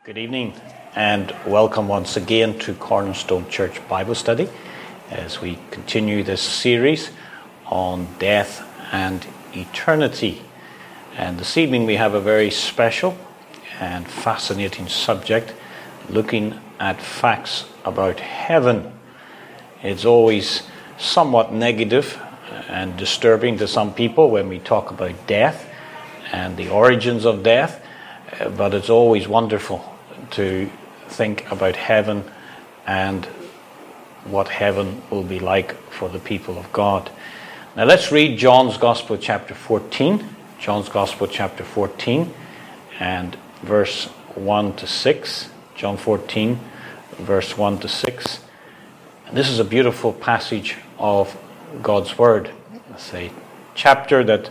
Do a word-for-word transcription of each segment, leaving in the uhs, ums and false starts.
Good evening and welcome once again to Cornerstone Church Bible Study as we continue this series on death and eternity. And this evening we have a very special and fascinating subject, looking at facts about heaven. It's always somewhat negative and disturbing to some people when we talk about death and the origins of death, but it's always wonderful to think about heaven and what heaven will be like for the people of God. Now let's read John's Gospel chapter fourteen. John's Gospel chapter fourteen and verse one to six. John fourteen verse one to six. And this is a beautiful passage of God's Word. It's a chapter that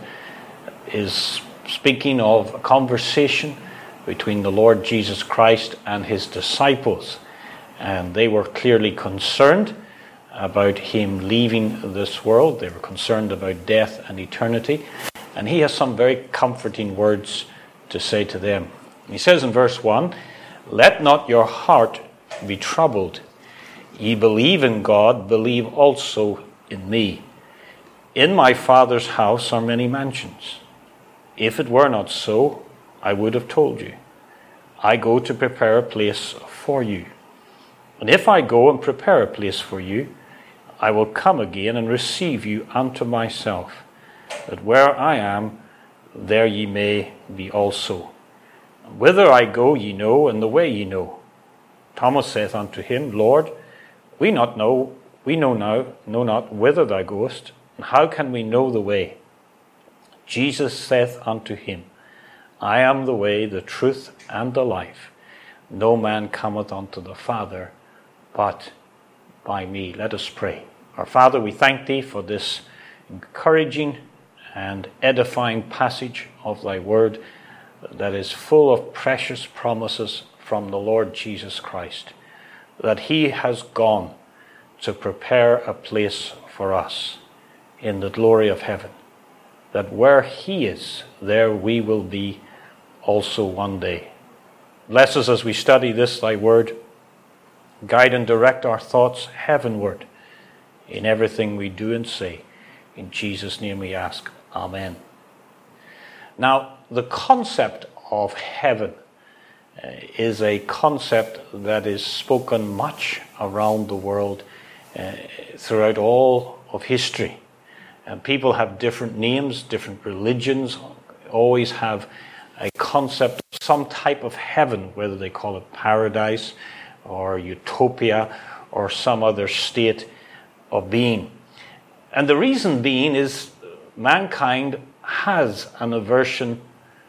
is speaking of a conversation between the Lord Jesus Christ and his disciples. And they were clearly concerned about him leaving this world. They were concerned about death and eternity. And he has some very comforting words to say to them. He says in verse one, "Let not your heart be troubled. Ye believe in God, believe also in me. In my Father's house are many mansions. If it were not so, I would have told you. I go to prepare a place for you. And if I go and prepare a place for you, I will come again and receive you unto myself, that where I am, there ye may be also. Whither I go ye know, and the way ye know." Thomas saith unto him, "Lord, we not know, we know now, know not whither thou goest, and how can we know the way?" Jesus saith unto him, "I am the way, the truth, and the life. No man cometh unto the Father but by me." Let us pray. Our Father, we thank thee for this encouraging and edifying passage of thy word that is full of precious promises from the Lord Jesus Christ, that he has gone to prepare a place for us in the glory of heaven, that where he is, there we will be also one day. Bless us as we study this, thy word. Guide and direct our thoughts heavenward in everything we do and say. In Jesus' name we ask. Amen. Now, the concept of heaven uh, is a concept that is spoken much around the world uh, throughout all of history. And people have different names, different religions, always have a concept of some type of heaven, whether they call it paradise or utopia or some other state of being. And the reason being is mankind has an aversion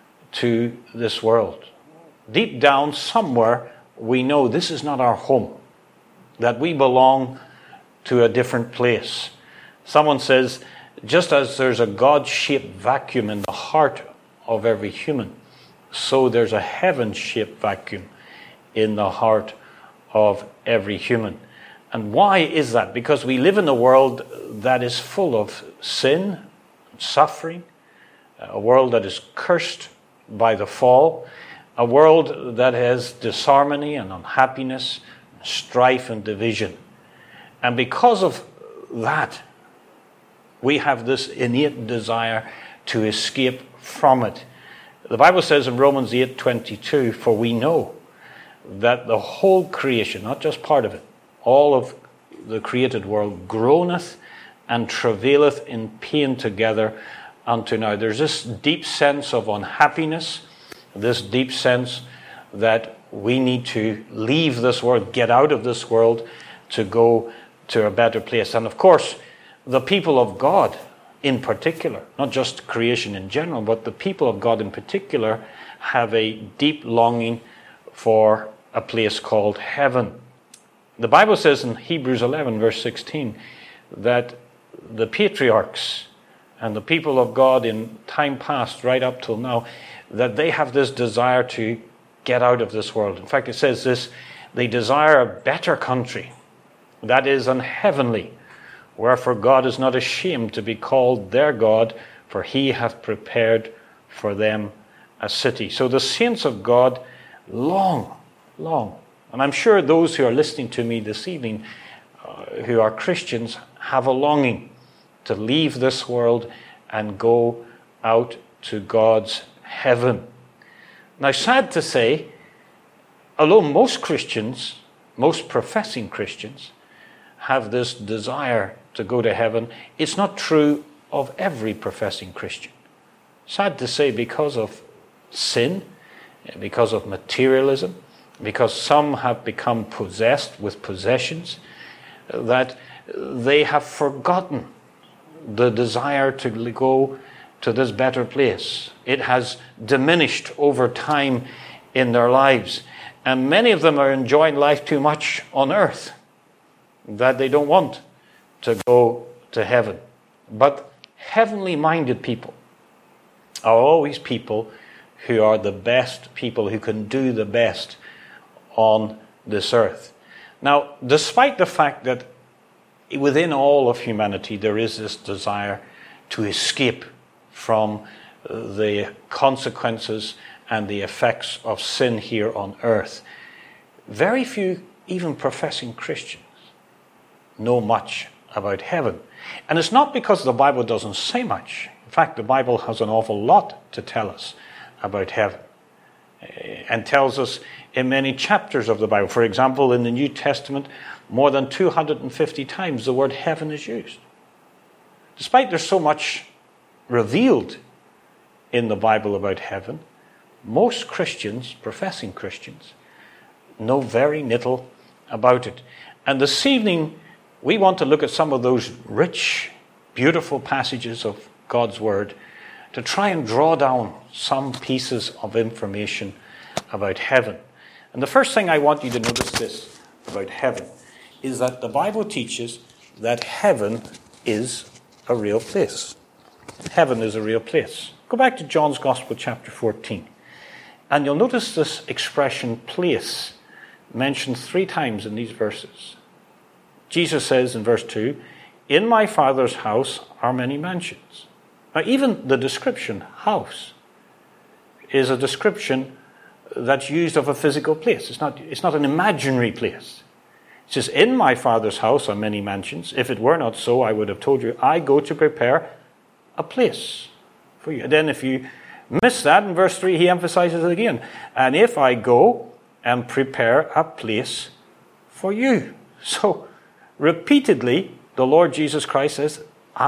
to this world. Deep down somewhere we know this is not our home, that we belong to a different place. Someone says, just as there's a God-shaped vacuum in the heart of every human, so there's a heaven-shaped vacuum in the heart of every human. And why is that? Because we live in a world that is full of sin, suffering, a world that is cursed by the fall, a world that has disharmony and unhappiness, strife and division. And because of that, we have this innate desire to escape from it. The Bible says in Romans eight twenty-two, "For we know that the whole creation, not just part of it, all of the created world, groaneth and travaileth in pain together unto now." There's this deep sense of unhappiness, this deep sense that we need to leave this world, get out of this world to go to a better place. And of course, the people of God in particular, not just creation in general, but the people of God in particular have a deep longing for a place called heaven. The Bible says in Hebrews eleven verse sixteen that the patriarchs and the people of God in time past, right up till now, that they have this desire to get out of this world. In fact, it says this, they desire a better country, that is an heavenly. Wherefore God is not ashamed to be called their God, for he hath prepared for them a city. So the saints of God long long. And I'm sure those who are listening to me this evening, uh, who are Christians, have a longing to leave this world and go out to God's heaven. Now, sad to say, although most Christians, most professing Christians, have this desire to go to heaven, it's not true of every professing Christian. Sad to say, because of sin, because of materialism, because some have become possessed with possessions, that they have forgotten the desire to go to this better place. It has diminished over time in their lives. And many of them are enjoying life too much on earth that they don't want to go to heaven. But heavenly minded people are always people who are the best people, who can do the best on this earth. Now, despite the fact that within all of humanity there is this desire to escape from the consequences and the effects of sin here on earth, very few, even professing Christians, know much about heaven. And it's not because the Bible doesn't say much. In fact, the Bible has an awful lot to tell us about heaven, and tells us in many chapters of the Bible. For example, in the New Testament, more than two hundred fifty times the word heaven is used. Despite there's so much revealed in the Bible about heaven, most Christians, professing Christians, know very little about it. And this evening, we want to look at some of those rich, beautiful passages of God's Word to try and draw down some pieces of information about heaven. And the first thing I want you to notice this about heaven is that the Bible teaches that heaven is a real place. Heaven is a real place. Go back to John's Gospel, chapter fourteen, and you'll notice this expression, place, mentioned three times in these verses. Jesus says in verse two, "In my Father's house are many mansions." Now, even the description, house, is a description that's used of a physical place. It's not, it's not an imaginary place. It says, "In my Father's house are many mansions. If it were not so, I would have told you, I go to prepare a place for you." And then if you miss that, in verse three, he emphasizes it again. "And if I go and prepare a place for you." So, repeatedly, the Lord Jesus Christ says,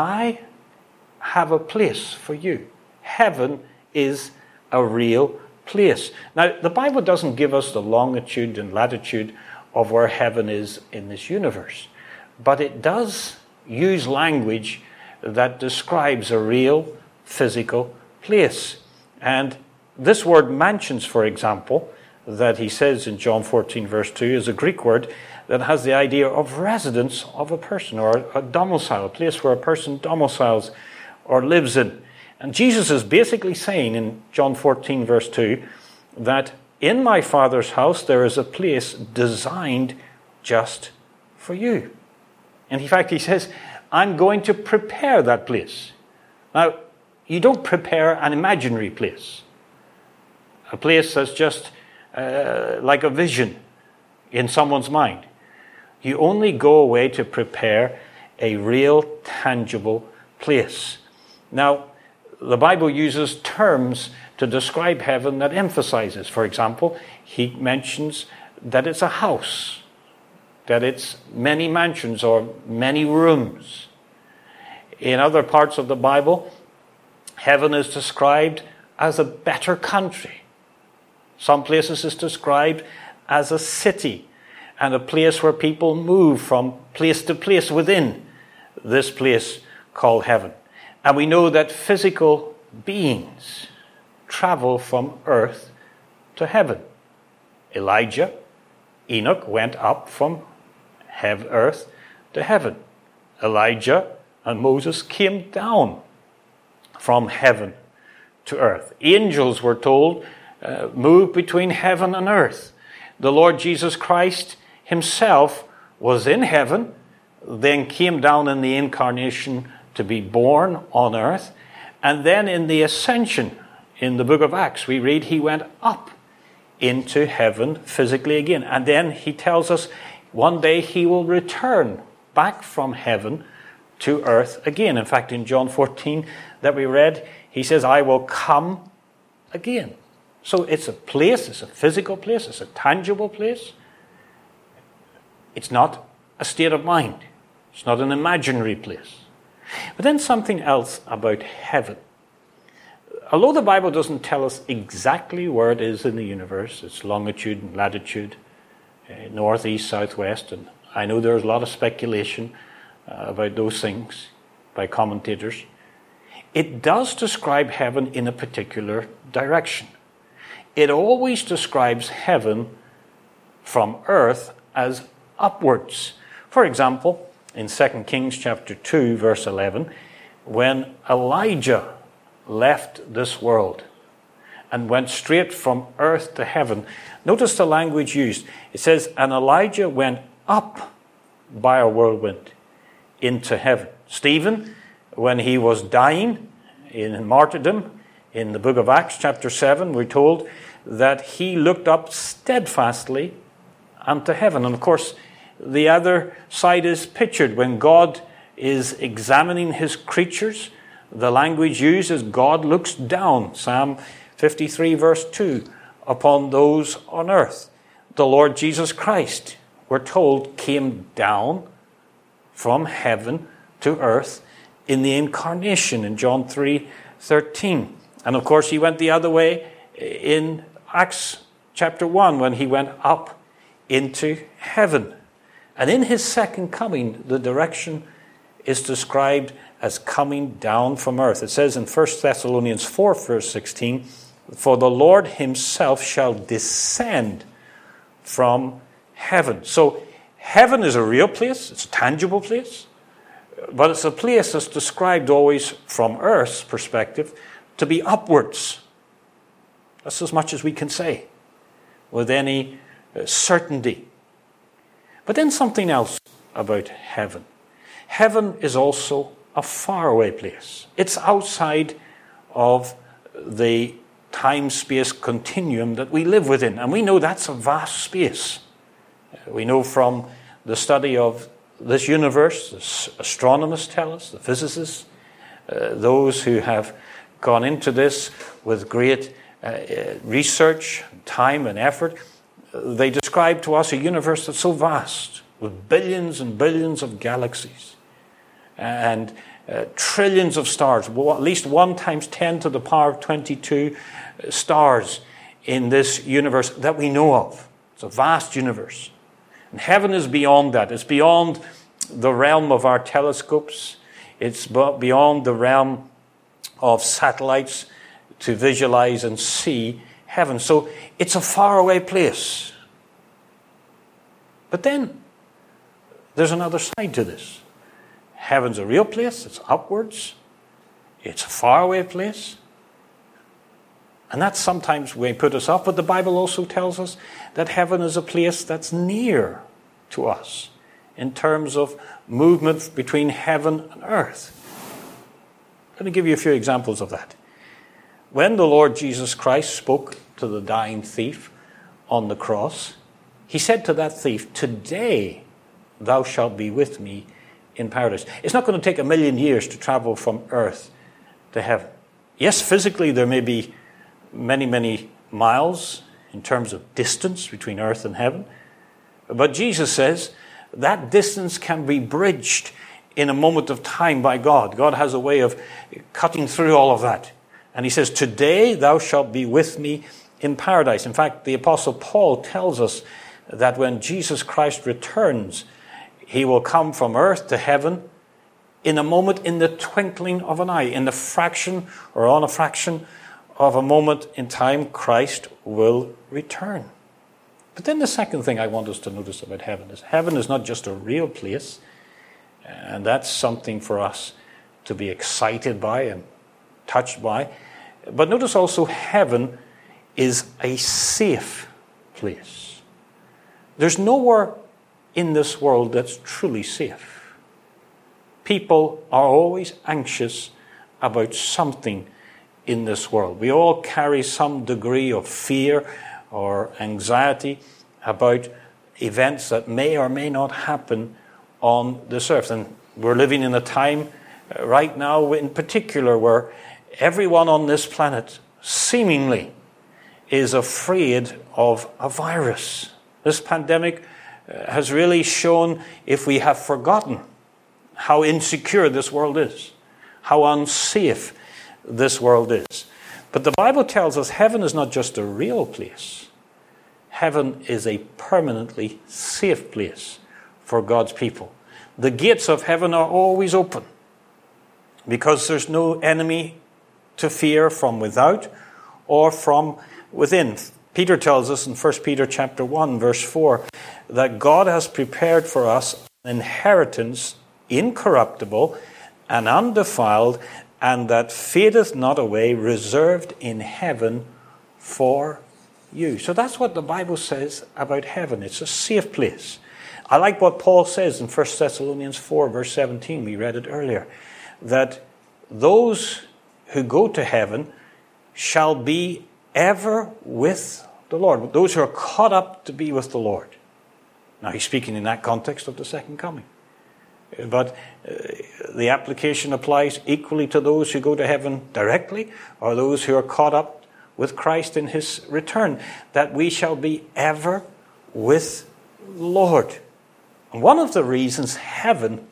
I have a place for you. Heaven is a real place. Now, the Bible doesn't give us the longitude and latitude of where heaven is in this universe, but it does use language that describes a real physical place. And this word mansions, for example, that he says in John fourteen verse two, is a Greek word that has the idea of residence of a person, or a domicile, a place where a person domiciles or lives in. And Jesus is basically saying in John fourteen verse two that in my Father's house there is a place designed just for you. And in fact, he says, I'm going to prepare that place. Now, you don't prepare an imaginary place. A place that's just uh, like a vision in someone's mind. You only go away to prepare a real, tangible place. Now, the Bible uses terms to describe heaven that emphasizes. For example, he mentions that it's a house, that it's many mansions or many rooms. In other parts of the Bible, heaven is described as a better country. Some places it's described as a city and a place where people move from place to place within this place called heaven. And we know that physical beings travel from earth to heaven. Elijah, Enoch went up from heaven, earth to heaven. Elijah and Moses came down from heaven to earth. Angels, were told, uh, moved between heaven and earth. The Lord Jesus Christ himself was in heaven, then came down in the incarnation to be born on earth, and then in the ascension, in the book of Acts, we read he went up into heaven physically again. And then he tells us one day he will return back from heaven to earth again. In fact, in John fourteen that we read, he says, I will come again. So it's a place, it's a physical place, it's a tangible place. It's not a state of mind. It's not an imaginary place. But then something else about heaven. Although the Bible doesn't tell us exactly where it is in the universe, its longitude and latitude, uh, north, east, south, west, and I know there's a lot of speculation uh, about those things by commentators, it does describe heaven in a particular direction. It always describes heaven from earth as upwards. For example, in Second Kings chapter two, verse eleven, when Elijah left this world and went straight from earth to heaven, notice the language used. It says, and Elijah went up by a whirlwind into heaven. Stephen, when he was dying in martyrdom, in the book of Acts chapter seven, we're told that he looked up steadfastly unto heaven. And of course, the other side is pictured when God is examining his creatures. The language used is God looks down, Psalm fifty-three verse two, upon those on earth. The Lord Jesus Christ, we're told, came down from heaven to earth in the incarnation in John three thirteen. And of course he went the other way in Acts chapter one when he went up into heaven. And in his second coming, the direction is described as coming down from earth. It says in First Thessalonians four, verse sixteen, for the Lord himself shall descend from heaven. So heaven is a real place, it's a tangible place, but it's a place that's described always from earth's perspective to be upwards. That's as much as we can say with any certainty. But then something else about heaven. Heaven is also a faraway place. It's outside of the time-space continuum that we live within. And we know that's a vast space. We know from the study of this universe, the astronomers tell us, the physicists, uh, those who have gone into this with great uh, research, time and effort, they describe to us a universe that's so vast, with billions and billions of galaxies, and uh, trillions of stars, well, at least one times ten to the power of twenty-two stars in this universe that we know of. It's a vast universe. And heaven is beyond that. It's beyond the realm of our telescopes. It's beyond the realm of satellites to visualize and see heaven. So it's a faraway place. But then there's another side to this. Heaven's a real place. It's upwards. It's a faraway place. And that sometimes may put us off, but the Bible also tells us that heaven is a place that's near to us in terms of movement between heaven and earth. Let me give you a few examples of that. When the Lord Jesus Christ spoke to the dying thief on the cross, he said to that thief, today thou shalt be with me in paradise. It's not going to take a million years to travel from earth to heaven. Yes, physically there may be many, many miles in terms of distance between earth and heaven. But Jesus says that distance can be bridged in a moment of time by God. God has a way of cutting through all of that. And he says, today thou shalt be with me in paradise. In fact, the Apostle Paul tells us that when Jesus Christ returns, he will come from earth to heaven in a moment, in the twinkling of an eye, in the fraction or on a fraction of a moment in time, Christ will return. But then the second thing I want us to notice about heaven is heaven is not just a real place, and that's something for us to be excited by and touched by. But notice also heaven is a safe place. There's nowhere in this world that's truly safe. People are always anxious about something in this world. We all carry some degree of fear or anxiety about events that may or may not happen on this earth. And we're living in a time uh, right now in particular where everyone on this planet seemingly is afraid of a virus. This pandemic uh, has really shown, if we have forgotten, how insecure this world is, how unsafe this world is. But the Bible tells us heaven is not just a real place. Heaven is a permanently safe place for God's people. The gates of heaven are always open because there's no enemy to fear from without or from within. Peter tells us in First Peter chapter one, verse four, that God has prepared for us an inheritance incorruptible and undefiled, and that fadeth not away, reserved in heaven for you. So that's what the Bible says about heaven. It's a safe place. I like what Paul says in First Thessalonians four, verse seventeen. We read it earlier. That those who go to heaven shall be ever with the Lord. Those who are caught up to be with the Lord. Now he's speaking in that context of the second coming. But uh, the application applies equally to those who go to heaven directly or those who are caught up with Christ in his return, that we shall be ever with the Lord. And one of the reasons heaven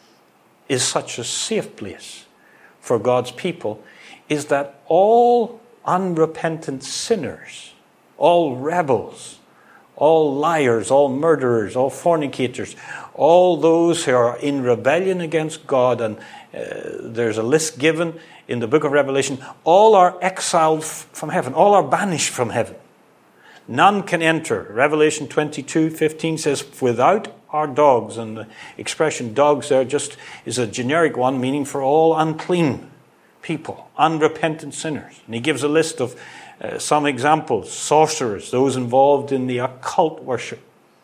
is such a safe place for God's people is that all unrepentant sinners, all rebels, all liars, all murderers, all fornicators, all those who are in rebellion against God, and uh, there's a list given in the book of Revelation, all are exiled f- from heaven, all are banished from heaven. None can enter. Revelation twenty-two fifteen says, without our dogs, and the expression dogs there just is a generic one, meaning for all unclean people, unrepentant sinners. And he gives a list of Uh, some examples: sorcerers, those involved in the occult worship,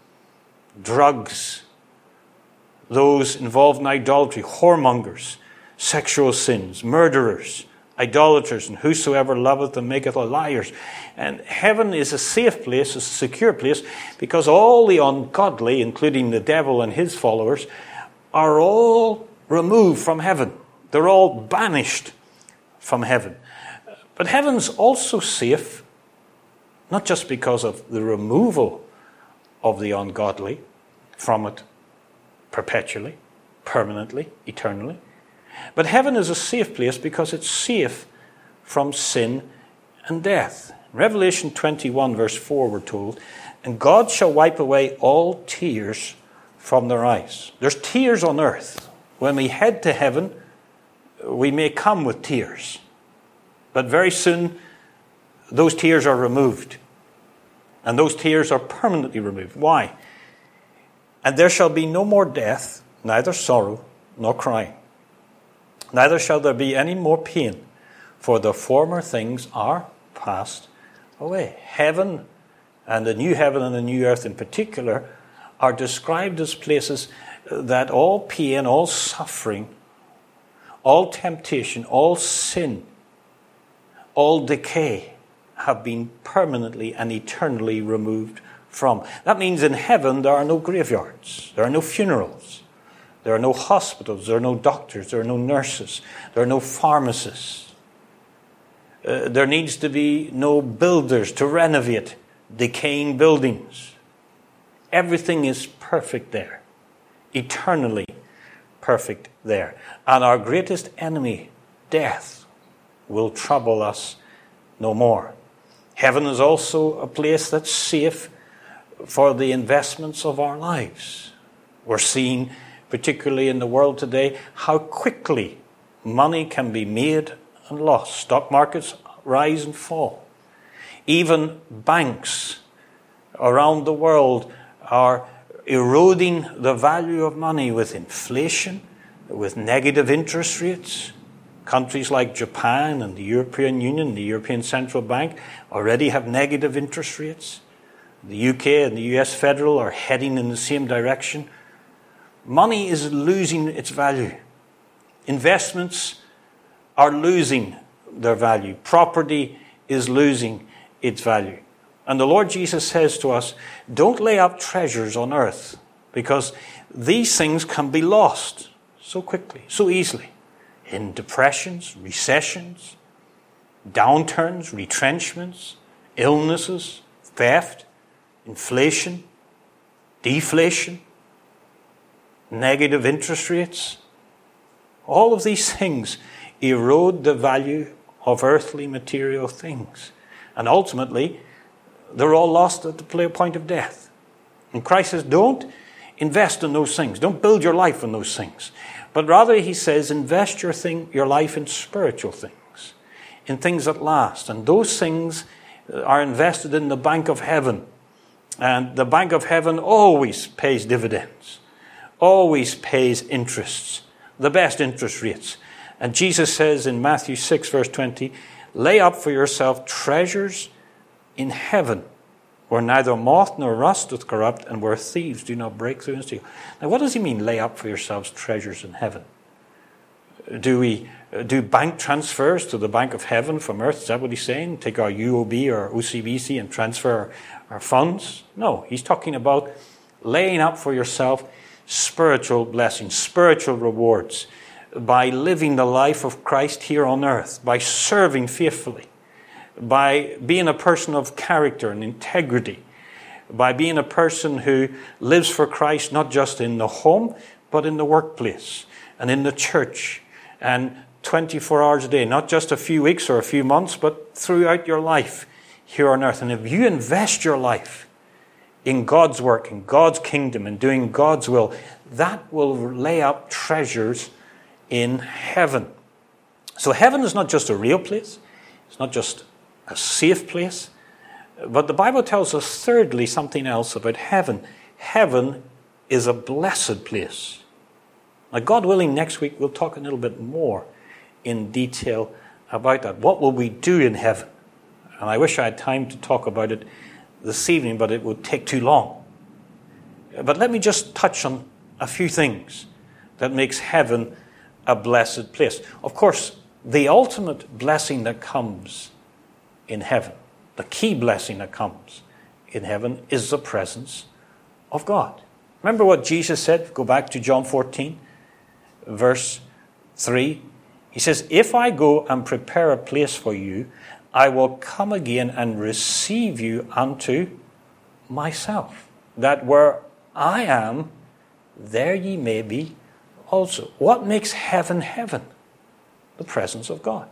drugs, those involved in idolatry, whoremongers, sexual sins, murderers, idolaters, and whosoever loveth and maketh a liars. And heaven is a safe place, a secure place, because all the ungodly, including the devil and his followers, are all removed from heaven. They're all banished from heaven. But heaven's also safe, not just because of the removal of the ungodly from it perpetually, permanently, eternally. But heaven is a safe place because it's safe from sin and death. In Revelation twenty-one, verse four, we're told, and God shall wipe away all tears from their eyes. There's tears on earth. When we head to heaven, we may come with tears. But very soon, those tears are removed. And those tears are permanently removed. Why? And there shall be no more death, neither sorrow nor crying. Neither shall there be any more pain, for the former things are passed away. Heaven and the new heaven and the new earth in particular are described as places that all pain, all suffering, all temptation, all sin, all decay have been permanently and eternally removed from. That means in heaven there are no graveyards, there are no funerals, there are no hospitals, there are no doctors, there are no nurses, there are no pharmacists. Uh, there needs to be no builders to renovate decaying buildings. Everything is perfect there, eternally perfect there. And our greatest enemy, death, will trouble us no more. Heaven is also a place that's safe for the investments of our lives. We're seeing, particularly in the world today, how quickly money can be made and lost. Stock markets rise and fall. Even banks around the world are eroding the value of money with inflation, with negative interest rates. Countries like Japan and the European Union, the European Central Bank, already have negative interest rates. The U K and the U S Federal are heading in the same direction. Money is losing its value. Investments are losing their value. Property is losing its value. And the Lord Jesus says to us, don't lay up treasures on earth, because these things can be lost so quickly, so easily, in depressions, recessions, downturns, retrenchments, illnesses, theft, inflation, deflation, negative interest rates. All of these things erode the value of earthly material things. And ultimately, they're all lost at the point of death. And Christ says, don't invest in those things. Don't build your life on those things. But rather, he says, invest your thing, your life in spiritual things, in things that last. And those things are invested in the bank of heaven. And the bank of heaven always pays dividends, always pays interests, the best interest rates. And Jesus says in Matthew six, verse twenty, lay up for yourself treasures in heaven, where neither moth nor rust doth corrupt, and where thieves do not break through and steal. Now, what does he mean, lay up for yourselves treasures in heaven? Do we do bank transfers to the bank of heaven from earth? Is that what he's saying? Take our U O B or O C B C and transfer our, our funds? No, he's talking about laying up for yourself spiritual blessings, spiritual rewards, by living the life of Christ here on earth, by serving faithfully, by being a person of character and integrity, by being a person who lives for Christ not just in the home, but in the workplace and in the church, and twenty-four hours a day, not just a few weeks or a few months, but throughout your life here on earth. And if you invest your life in God's work, in God's kingdom, and doing God's will, that will lay up treasures in heaven. So heaven is not just a real place. It's not just a safe place. But the Bible tells us, thirdly, something else about heaven. Heaven is a blessed place. Now, God willing, next week we'll talk a little bit more in detail about that. What will we do in heaven? And I wish I had time to talk about it this evening, but it would take too long. But let me just touch on a few things that makes heaven a blessed place. Of course, the ultimate blessing that comes in heaven, the key blessing that comes in heaven, is the presence of God. Remember what Jesus said? Go back to John fourteen, verse three. He says, if I go and prepare a place for you, I will come again and receive you unto myself, that where I am, there ye may be also. What makes heaven heaven? The presence of God.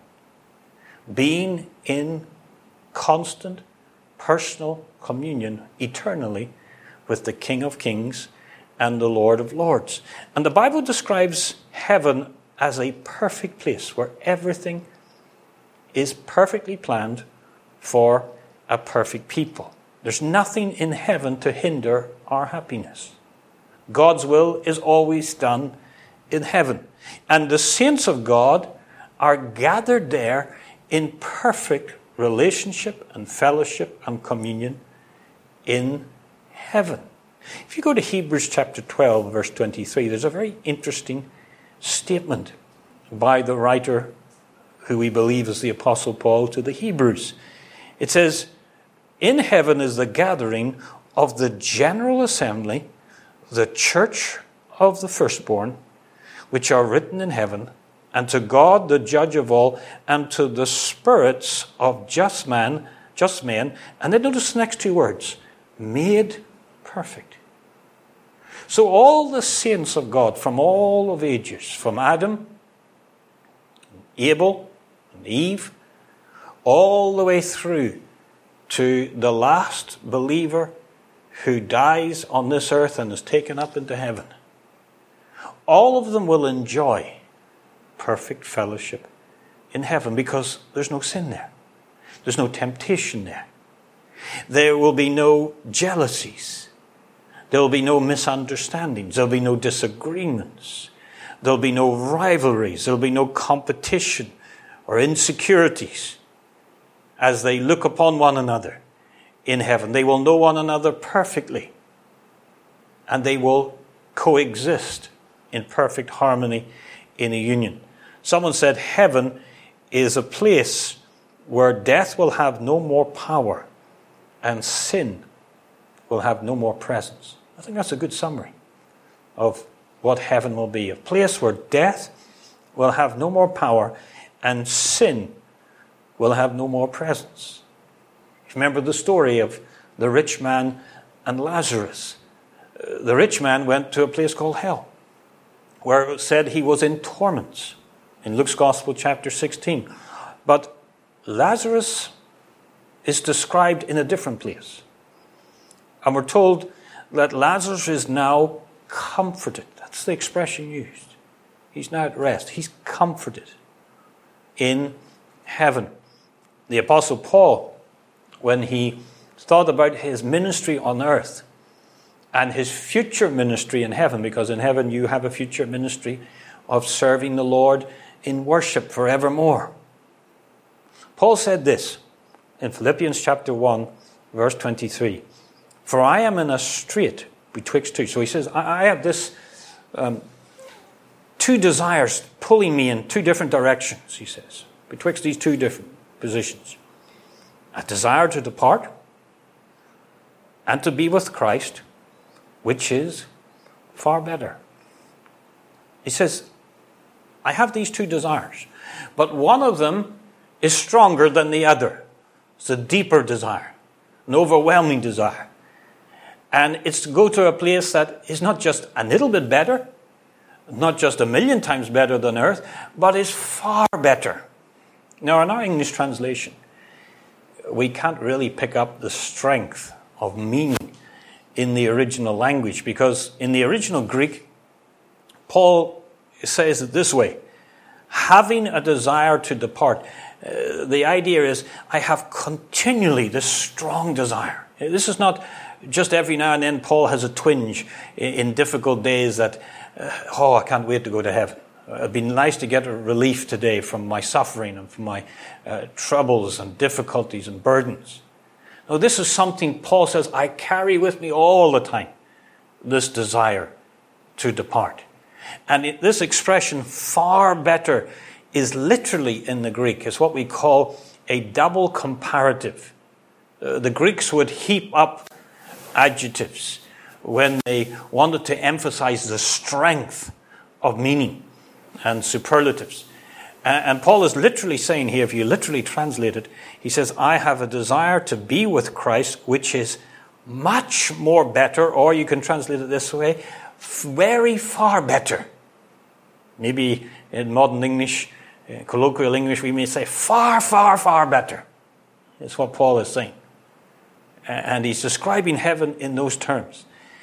Being in constant personal communion eternally with the King of Kings and the Lord of Lords. And the Bible describes heaven as a perfect place where everything is perfectly planned for a perfect people. There's nothing in heaven to hinder our happiness. God's will is always done in heaven. And the saints of God are gathered there in perfect relationship and fellowship and communion in heaven. If you go to Hebrews chapter twelve, verse twenty-three, there's a very interesting statement by the writer who we believe is the Apostle Paul to the Hebrews. It says, in heaven is the gathering of the general assembly, the church of the firstborn, which are written in heaven, and to God the judge of all, and to the spirits of just man, just men, and then notice the next two words, made perfect. So all the saints of God from all of ages, from Adam, Abel, and Eve, all the way through to the last believer who dies on this earth and is taken up into heaven, all of them will enjoy perfect fellowship in heaven because there's no sin there. There's no temptation there. There will be no jealousies. There will be no misunderstandings. There will be no disagreements. There will be no rivalries. There will be no competition or insecurities as they look upon one another in heaven. They will know one another perfectly, and they will coexist in perfect harmony in a union. Someone said heaven is a place where death will have no more power and sin will have no more presence. I think that's a good summary of what heaven will be. A place where death will have no more power and sin will have no more presence. Remember the story of the rich man and Lazarus. The rich man went to a place called hell, where it said he was in torments, in Luke's Gospel chapter sixteen. But Lazarus is described in a different place. And we're told that Lazarus is now comforted. That's the expression used. He's now at rest. He's comforted in heaven. The Apostle Paul, when he thought about his ministry on earth and his future ministry in heaven, because in heaven you have a future ministry of serving the Lord in worship forevermore. Paul said this in Philippians chapter one, verse twenty-three. For I am in a strait betwixt two. So he says, I, I have this um, two desires pulling me in two different directions, he says, betwixt these two different positions. A desire to depart and to be with Christ, which is far better. He says, I have these two desires, but one of them is stronger than the other. It's a deeper desire, an overwhelming desire. And it's to go to a place that is not just a little bit better, not just a million times better than earth, but is far better. Now, in our English translation, we can't really pick up the strength of meaning in the original language, because in the original Greek, Paul says it this way: having a desire to depart. Uh, the idea is, I have continually this strong desire. This is not just every now and then Paul has a twinge in, in difficult days that, uh, oh, I can't wait to go to heaven. It'd be nice to get a relief today from my suffering and from my uh, troubles and difficulties and burdens. No, this is something Paul says I carry with me all the time, this desire to depart. And it, this expression, far better, is literally in the Greek. It's what we call a double comparative. Uh, the Greeks would heap up adjectives when they wanted to emphasize the strength of meaning, and superlatives. And Paul is literally saying here, if you literally translate it, he says, I have a desire to be with Christ, which is much more better, or you can translate it this way, very far better. Maybe in modern English, colloquial English, we may say far, far, far better. That's what Paul is saying. And he's describing heaven in those terms.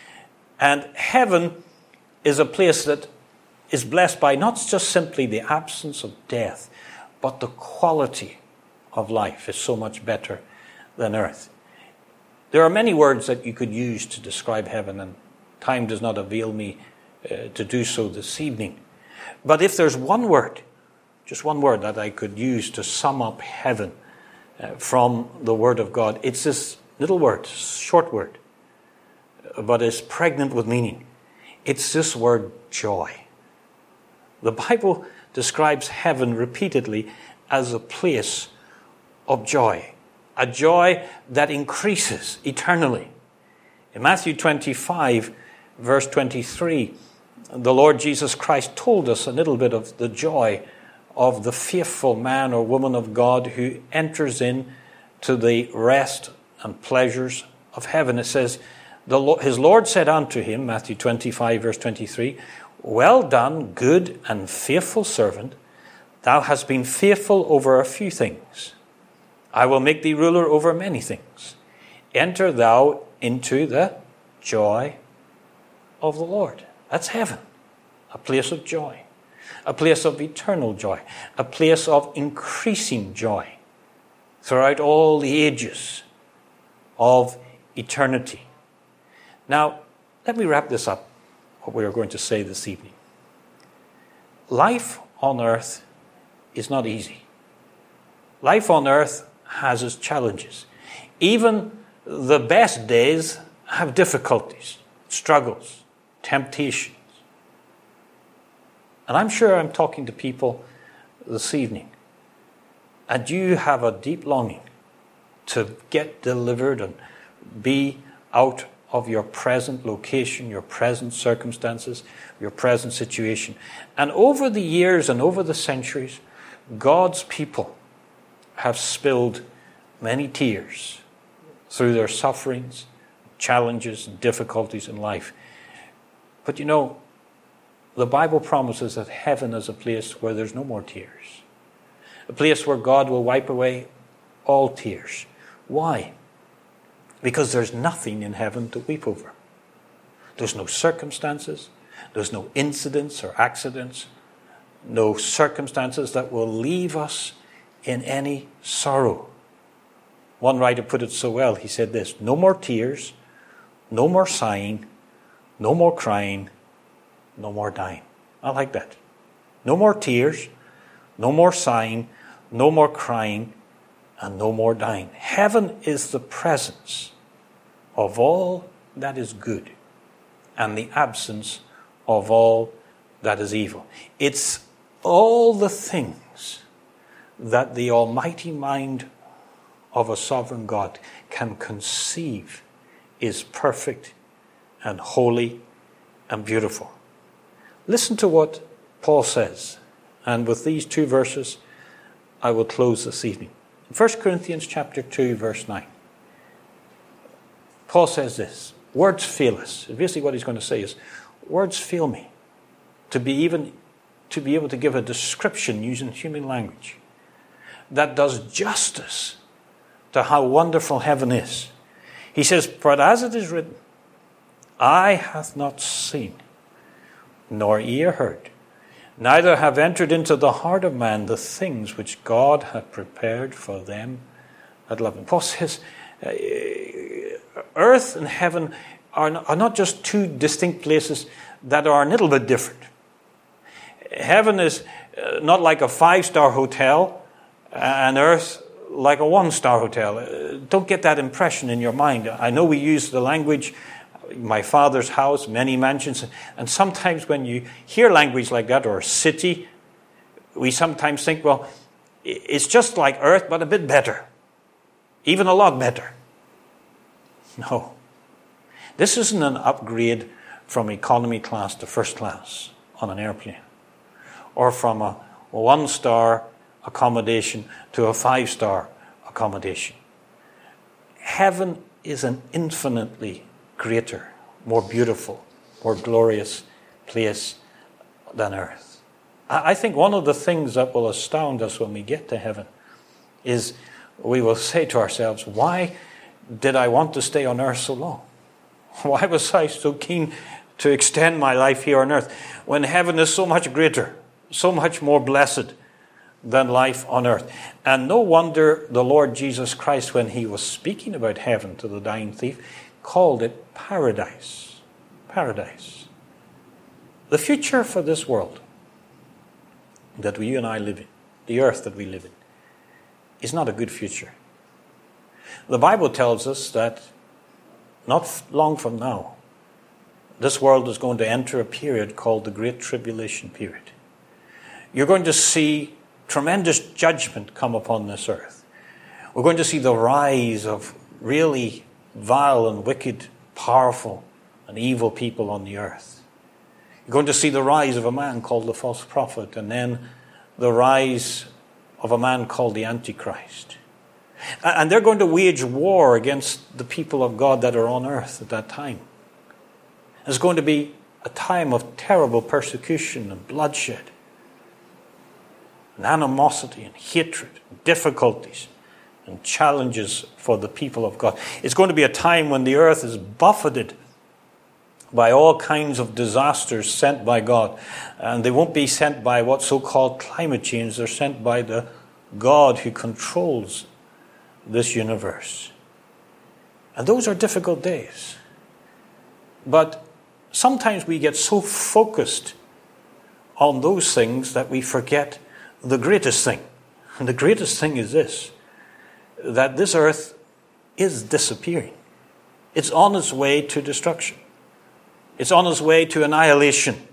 And heaven is a place that is blessed by not just simply the absence of death, but the quality of life is so much better than earth. There are many words that you could use to describe heaven, and time does not avail me uh, to do so this evening. But if there's one word, just one word that I could use to sum up heaven uh, from the Word of God, it's this little word, short word, but it's pregnant with meaning. It's this word, joy. The Bible describes heaven repeatedly as a place of joy, a joy that increases eternally. In Matthew twenty-five, verse twenty-three, the Lord Jesus Christ told us a little bit of the joy of the faithful man or woman of God who enters in to the rest and pleasures of heaven. It says, the Lord, his Lord said unto him, Matthew twenty-five, verse twenty-three, well done, good and faithful servant. Thou hast been faithful over a few things. I will make thee ruler over many things. Enter thou into the joy of the Lord. That's heaven, a place of joy, a place of eternal joy, a place of increasing joy throughout all the ages of eternity. Now, let me wrap this up, what we are going to say this evening. Life on earth is not easy. Life on earth has its challenges. Even the best days have difficulties, struggles, temptations. And I'm sure I'm talking to people this evening, and you have a deep longing to get delivered and be out of your present location, your present circumstances, your present situation. And over the years and over the centuries, God's people have spilled many tears through their sufferings, challenges, and difficulties in life. But you know, the Bible promises that heaven is a place where there's no more tears. A place where God will wipe away all tears. Why? Because there's nothing in heaven to weep over. There's no circumstances. There's no incidents or accidents. No circumstances that will leave us in any sorrow. One writer put it so well. He said this: no more tears, no more sighing, no more crying, no more dying. I like that. No more tears, no more sighing, no more crying, and no more dying. Heaven is the presence of all that is good and the absence of all that is evil. It's all the things that the almighty mind of a sovereign God can conceive is perfect and holy and beautiful. Listen to what Paul says, and with these two verses I will close this evening. In First Corinthians chapter two, verse nine, Paul says this: words fail us. Basically what he's going to say is, words fail me to be even to be able to give a description using human language that does justice to how wonderful heaven is. He says, "For as it is written, eye hath not seen, nor ear heard, neither have entered into the heart of man the things which God hath prepared for them that love him." Paul says, uh, earth and heaven are not, are not just two distinct places that are a little bit different. Heaven is uh, not like a five-star hotel, and earth like a one-star hotel. Uh, don't get that impression in your mind. I know we use the language, my father's house, many mansions, and sometimes when you hear language like that, or city, we sometimes think, well, it's just like earth, but a bit better. Even a lot better. No. This isn't an upgrade from economy class to first class on an airplane, or from a one-star accommodation to a five-star accommodation. Heaven is an infinitely greater, more beautiful, more glorious place than earth. I think one of the things that will astound us when we get to heaven is we will say to ourselves, why did I want to stay on earth so long? Why was I so keen to extend my life here on earth when heaven is so much greater, so much more blessed than life on earth? And no wonder the Lord Jesus Christ, when he was speaking about heaven to the dying thief, called it paradise. Paradise. The future for this world that you and I live in, the earth that we live in, is not a good future. The Bible tells us that not long from now, this world is going to enter a period called the Great Tribulation period. You're going to see tremendous judgment come upon this earth. We're going to see the rise of really vile and wicked, powerful and evil people on the earth. You're going to see the rise of a man called the false prophet, and then the rise of a man called the Antichrist. And they're going to wage war against the people of God that are on earth at that time. It's going to be a time of terrible persecution and bloodshed, and animosity and hatred, and difficulties and challenges for the people of God. It's going to be a time when the earth is buffeted by all kinds of disasters sent by God. And they won't be sent by what's so-called climate change. They're sent by the God who controls this universe. And those are difficult days. But sometimes we get so focused on those things that we forget the greatest thing. And the greatest thing is this, that this earth is disappearing. It's on its way to destruction. It's on its way to annihilation.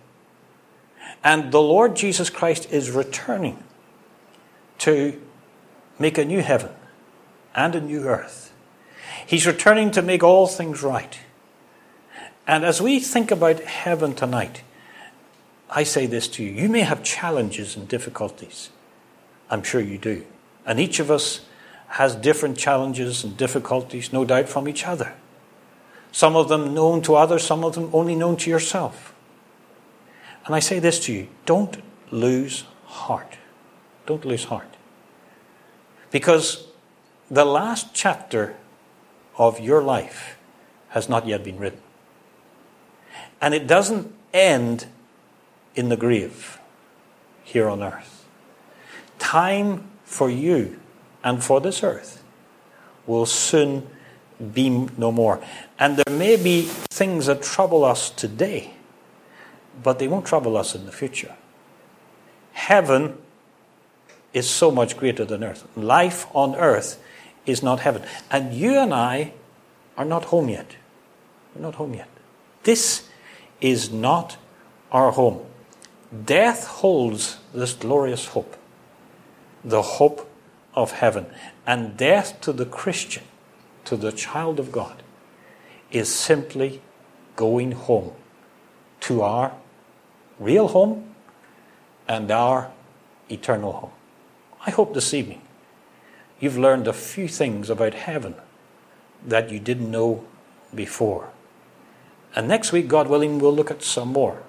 And the Lord Jesus Christ is returning to make a new heaven and a new earth. He's returning to make all things right. And as we think about heaven tonight, I say this to you. You may have challenges and difficulties. I'm sure you do. And each of us has different challenges and difficulties, no doubt, from each other. Some of them known to others, some of them only known to yourself. And I say this to you, don't lose heart. Don't lose heart. Because the last chapter of your life has not yet been written. And it doesn't end in the grave here on earth. Time for you and for this earth will soon be no more. And there may be things that trouble us today, but they won't trouble us in the future. Heaven is so much greater than earth. Life on earth is not heaven. And you and I are not home yet. We're not home yet. This is not our home. Death holds this glorious hope, the hope of heaven. And death to the Christian, to the child of God, is simply going home to our real home and our eternal home. I hope this evening you've learned a few things about heaven that you didn't know before. And next week, God willing, we'll look at some more.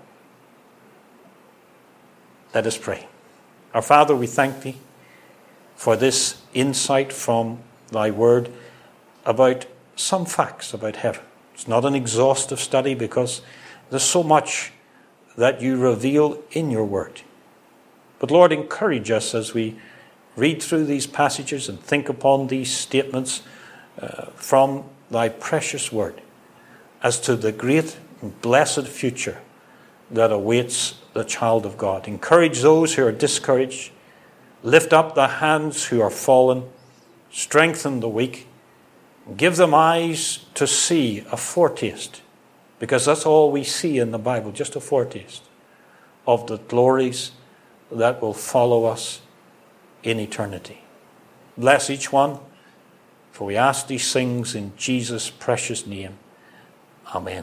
Let us pray. Our Father, we thank Thee for this insight from Thy Word about some facts about heaven. It's not an exhaustive study because there's so much that You reveal in Your Word. But Lord, encourage us as we read through these passages and think upon these statements uh, from Thy precious Word as to the great and blessed future that awaits the child of God. Encourage those who are discouraged. Lift up the hands who are fallen. Strengthen the weak. Give them eyes to see a foretaste, because that's all we see in the Bible, just a foretaste of the glories that will follow us in eternity. Bless each one, for we ask these things in Jesus' precious name. Amen.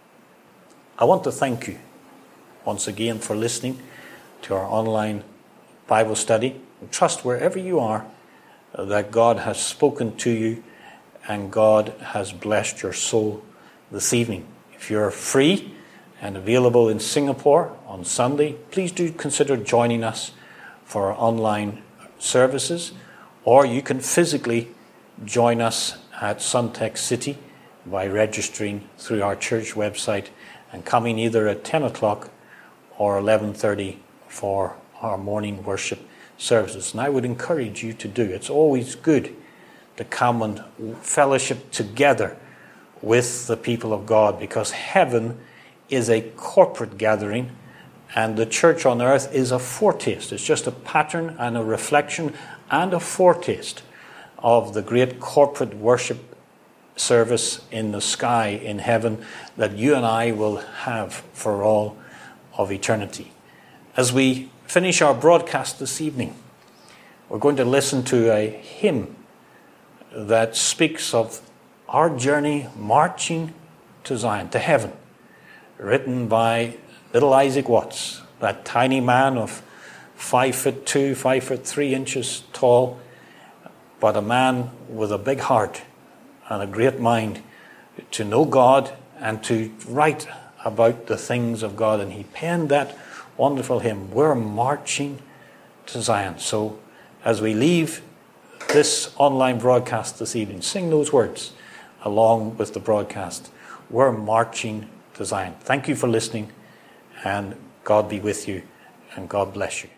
I want to thank you once again for listening to our online Bible study. And trust wherever you are that God has spoken to you and God has blessed your soul this evening. If you're free and available in Singapore on Sunday, please do consider joining us for our online services, or you can physically join us at Suntec City by registering through our church website and coming either at ten o'clock or eleven thirty for our morning worship services. And I would encourage you to do. It's always good to come and fellowship together with the people of God, because heaven is a corporate gathering and the church on earth is a foretaste. It's just a pattern and a reflection and a foretaste of the great corporate worship service in the sky in heaven that you and I will have for all of eternity. As we finish our broadcast this evening, we're going to listen to a hymn that speaks of our journey marching to Zion, to heaven, written by little Isaac Watts, that tiny man of five foot two, five foot three inches tall, but a man with a big heart and a great mind to know God and to write about the things of God. And he penned that wonderful hymn, We're Marching to Zion. So as we leave this online broadcast this evening, sing those words along with the broadcast. We're marching to Zion. Thank you for listening, and God be with you, and God bless you.